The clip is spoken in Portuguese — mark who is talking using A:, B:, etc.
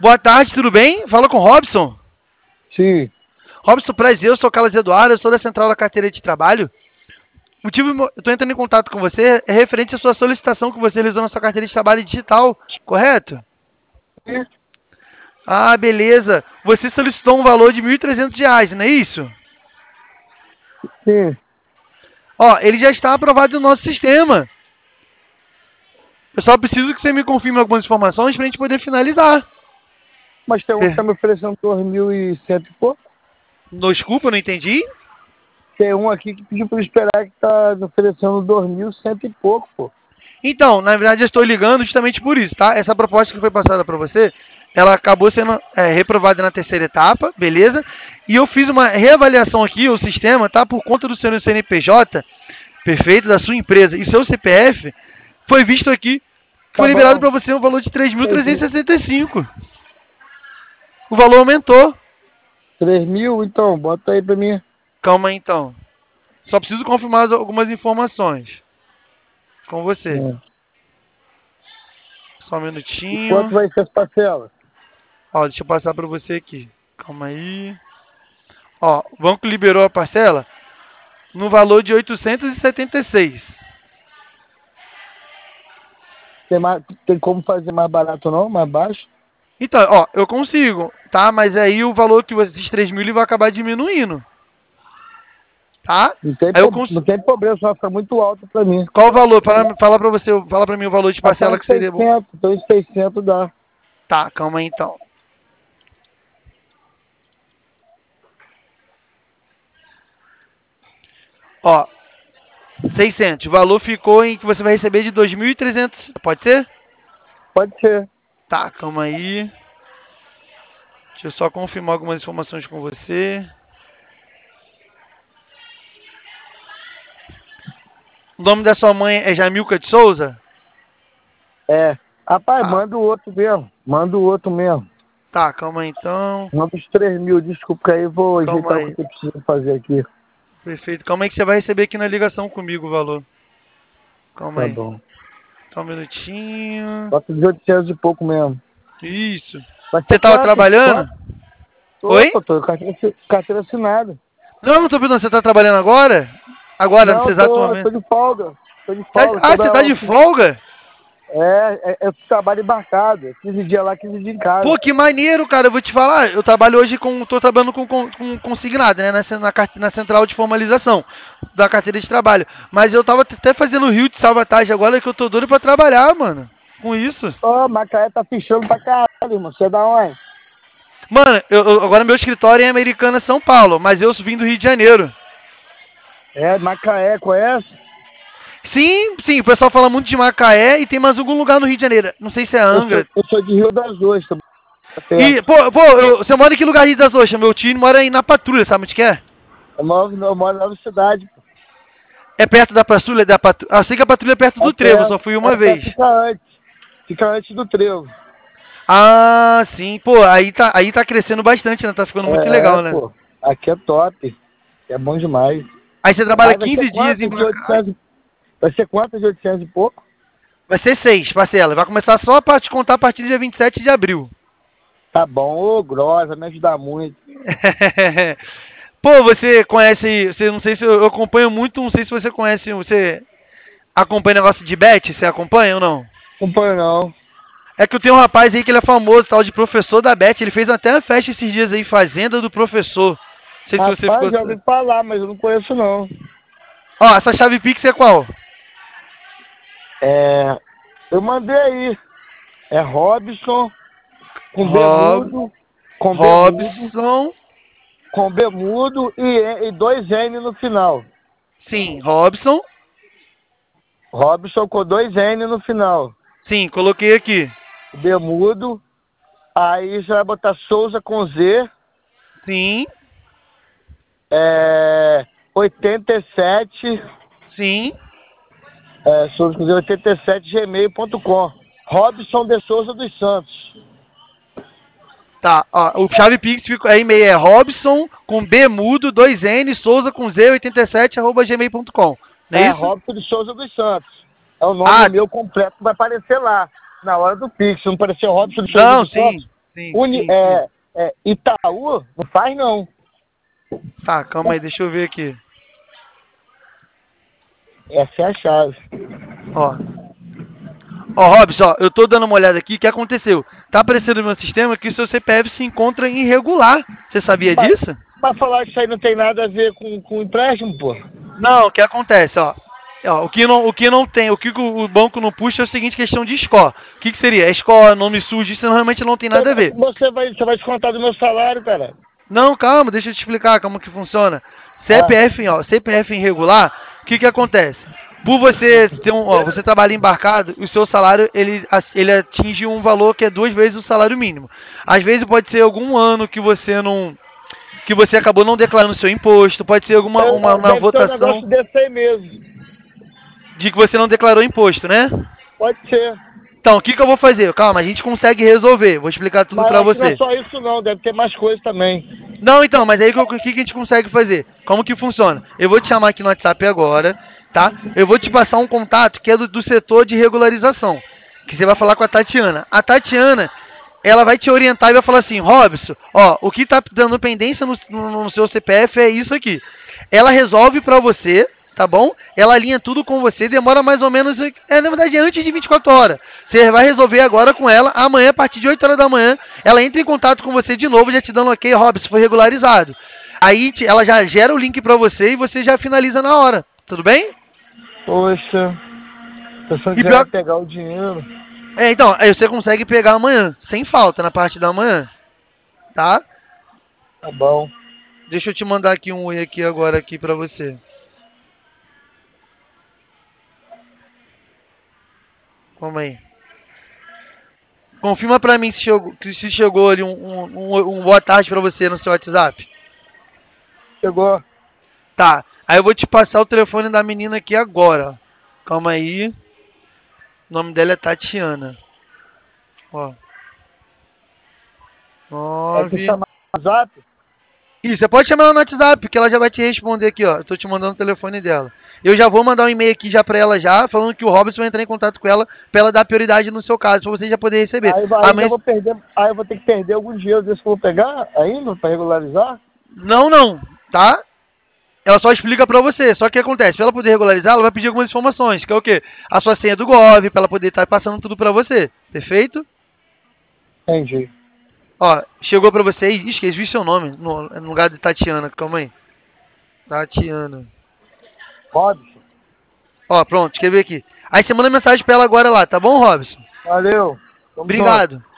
A: Boa tarde, tudo bem? Fala com o Robson.
B: Sim.
A: Robson, prazer, eu sou Carlos Eduardo, eu sou da Central da Carteira de Trabalho. O motivo, eu estou entrando em contato com você é referente à sua solicitação que você realizou na sua carteira de trabalho digital, correto?
B: Sim.
A: Ah, beleza. Você solicitou um valor de R$ 1.300, não é isso?
B: Sim.
A: Ó, ele já está aprovado no nosso sistema. Eu só preciso que você me confirme algumas informações para a gente poder finalizar.
B: Mas tem um que está me oferecendo 2.100 e pouco.
A: Desculpa, não entendi?
B: Tem um aqui que pediu para esperar que está me oferecendo 2.100 e pouco, pô.
A: Então, na verdade, eu estou ligando justamente por isso, tá? Essa proposta que foi passada para você, ela acabou sendo reprovada na terceira etapa, beleza? E eu fiz uma reavaliação aqui, o sistema, tá? Por conta do seu CNPJ, perfeito, da sua empresa e seu CPF, foi visto aqui, foi liberado para você um valor de 3.365. O valor aumentou.
B: 3.000, então, bota aí para mim.
A: Calma aí, então. Só preciso confirmar algumas informações com você. Só um minutinho.
B: Quanto vai ser as parcelas?
A: Ó, deixa eu passar para você aqui. Calma aí. Ó, o banco liberou a parcela no valor de 876.
B: Tem como fazer mais barato não? Mais baixo?
A: Então, ó, eu consigo, tá? Mas aí o valor que esses 3.000 ele vai acabar diminuindo. Tá? Aí eu
B: Não tem problema, só fica muito alto para mim.
A: Qual o valor? Fala para você, fala para mim o valor de parcela que seria bom.
B: 600 dá.
A: Tá, calma aí então. Ó, 600. O valor ficou em que você vai receber de 2.300. Pode ser?
B: Pode ser.
A: Tá, calma aí. Deixa eu só confirmar algumas informações com você. O nome da sua mãe é Jamilca de Souza?
B: É. Rapaz, manda o outro mesmo. Manda o outro mesmo.
A: Tá, calma aí então.
B: Manda os 3.000, desculpa, que aí eu vou ajeitar o que eu preciso fazer aqui.
A: Perfeito. Calma aí que você vai receber aqui na ligação comigo o valor. Calma aí.
B: Tá bom.
A: Só um minutinho.
B: Bota de 800 e pouco mesmo.
A: Isso. Você tava trabalhando?
B: Oi? Tô carteira assinada.
A: Não tô perguntando, você tá trabalhando agora? Agora, nesse exato momento?
B: Tô de folga. Tô de folga.
A: Ah, você tá de folga?
B: Eu trabalho embarcado. 15 dias lá, 15 dias em casa.
A: Pô, que maneiro, cara. Eu vou te falar. Eu trabalho hoje tô trabalhando com consignado, né? Na central de formalização da carteira de trabalho. Mas eu tava até fazendo rio de sabotagem agora que eu tô doido pra trabalhar, mano. Com isso.
B: Ô, Macaé tá fechando pra caralho, irmão. Você é da onde?
A: Mano, agora meu escritório é em Americana, São Paulo. Mas eu vim do Rio de Janeiro.
B: É, Macaé, conhece?
A: Sim, sim, o pessoal fala muito de Macaé e tem mais algum lugar no Rio de Janeiro. Não sei se é Angra.
B: Eu sou de Rio das Ostras.
A: E, você mora em que lugar Rio das Ostras? Meu tio mora aí na Patrulha, sabe onde que é?
B: Eu moro na nova cidade.
A: É perto da Patrulha? Eu sei que a Patrulha é perto do Trevo, só fui uma vez.
B: Fica antes do Trevo.
A: Ah, sim, pô, aí tá crescendo bastante, né? Tá ficando muito legal, né?
B: Pô, aqui é top. É bom demais.
A: Aí você trabalha 15 dias em Macaé.
B: Vai ser quanto de 800 e pouco?
A: Vai ser 6 parcelas. Vai começar só a te contar a partir do dia 27 de abril.
B: Tá bom, ô, grossa, me ajuda muito.
A: Pô, você conhece, não sei se eu acompanho muito, não sei se você conhece, você acompanha negócio de bet? Você acompanha ou não?
B: Acompanho não.
A: É que eu tenho um rapaz aí que ele é famoso, tal de professor da bet, ele fez até uma festa esses dias aí, Fazenda do Professor. Não sei se você ficou...
B: já ouvi falar, mas eu não conheço não.
A: Ó, essa chave Pix é qual?
B: Eu mandei aí. É Robson, com Bemudo, com Bemudo e 2 N no final.
A: Sim, Robson.
B: Robson com 2 N no final.
A: Sim, coloquei aqui.
B: Bemudo. Aí já vai botar Souza com Z.
A: Sim.
B: 87.
A: Sim.
B: Souza com Z 87 gmail.com. Robson de Souza dos Santos.
A: Tá, ó, o chave Pix é e-mail é Robson com B mudo, 2 N, Souza com Z, 87, @gmail.com. Não é isso?
B: Robson de Souza dos Santos. É o nome meu completo que vai aparecer lá, na hora do Pix. Não apareceu Robson de Souza dos Santos?
A: Sim, sim.
B: Itaú, não faz não.
A: Tá, calma aí, deixa eu ver aqui.
B: Essa é a chave.
A: Ó. Ó, Robson, ó, eu tô dando uma olhada aqui, o que aconteceu? Tá aparecendo no meu sistema que o seu CPF se encontra irregular. Você sabia disso?
B: Mas falar que isso aí não tem nada a ver com empréstimo, pô.
A: Não, o que acontece, ó. Ó, o que não tem, o que o banco não puxa é o seguinte, questão de score. O que seria? Score, nome sujo, isso realmente não tem nada a ver.
B: Você vai descontar do meu salário, cara.
A: Não, calma, deixa eu te explicar como que funciona. CPF, ó, CPF irregular, o que acontece? Por você ter você trabalha embarcado, o seu salário ele atinge um valor que é 2 vezes o salário mínimo. Às vezes pode ser algum ano que você acabou não declarando seu imposto, pode ser alguma uma
B: Deve ser um
A: votação
B: negócio desse aí mesmo.
A: de que você não declarou imposto, né?
B: Pode ser.
A: Então, o que eu vou fazer? Calma, a gente consegue resolver. Vou explicar tudo
B: Mas
A: pra
B: acho que não é
A: você.
B: só isso não, deve ter mais coisa também.
A: Não, então, mas aí o que a gente consegue fazer? Como que funciona? Eu vou te chamar aqui no WhatsApp agora, tá? Eu vou te passar um contato que é do setor de regularização, que você vai falar com a Tatiana. A Tatiana, ela vai te orientar e vai falar assim, Robson, ó, o que tá dando pendência no seu CPF é isso aqui. Ela resolve pra você, tá bom? Ela alinha tudo com você, demora mais ou menos, na verdade é antes de 24 horas. Você vai resolver agora com ela, amanhã a partir de 8 horas da manhã, ela entra em contato com você de novo, já te dando ok, Robson, foi regularizado. Aí ela já gera o link pra você e você já finaliza na hora, tudo bem?
B: Poxa, se você
A: E
B: quiser pegar o dinheiro...
A: então, aí você consegue pegar amanhã, sem falta, na parte da manhã, tá?
B: Tá bom.
A: Deixa eu te mandar aqui um oi aqui agora aqui pra você. Calma aí. Confirma pra mim se chegou ali um boa tarde pra você no seu WhatsApp.
B: Chegou.
A: Tá. Aí eu vou te passar o telefone da menina aqui agora. Calma aí. O nome dela é Tatiana. Ó.
B: É que
A: 9.
B: chama no WhatsApp?
A: Isso, você pode chamar ela no WhatsApp, que ela já vai te responder aqui, ó. Eu tô te mandando o telefone dela. Eu já vou mandar um e-mail aqui já pra ela já, falando que o Robson vai entrar em contato com ela pra ela dar prioridade no seu caso, pra você já poder receber.
B: Aí eu vou ter que perder algum dinheiro desse que eu vou pegar ainda pra regularizar?
A: Não, tá? Ela só explica pra você. Só que o que acontece? Pra ela poder regularizar, ela vai pedir algumas informações, que é o quê? A sua senha do Gov, pra ela poder estar passando tudo pra você. Perfeito?
B: Entendi.
A: Ó, chegou pra você. Esqueci o seu nome no lugar de Tatiana. Calma aí. Tatiana.
B: Robson,
A: Ó, pronto, escrevi aqui. Aí você manda mensagem pra ela agora lá, tá bom, Robson?
B: valeu. Tamo junto.
A: Obrigado.